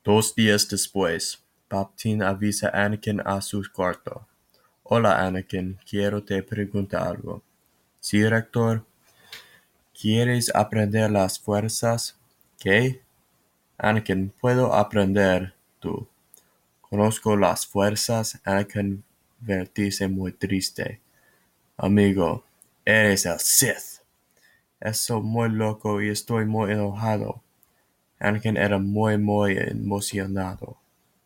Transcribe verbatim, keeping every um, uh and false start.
Dos días después, Palpatine avisa a Anakin a su cuarto. Hola Anakin, quiero te preguntar algo. Sí, rector. ¿Quieres aprender las fuerzas? ¿Qué? Anakin, puedo aprender tú. Conozco las fuerzas. Anakin vertice muy triste. Amigo, eres el Sith. Eso muy loco y estoy muy enojado. Anakin era muy muy emocionado.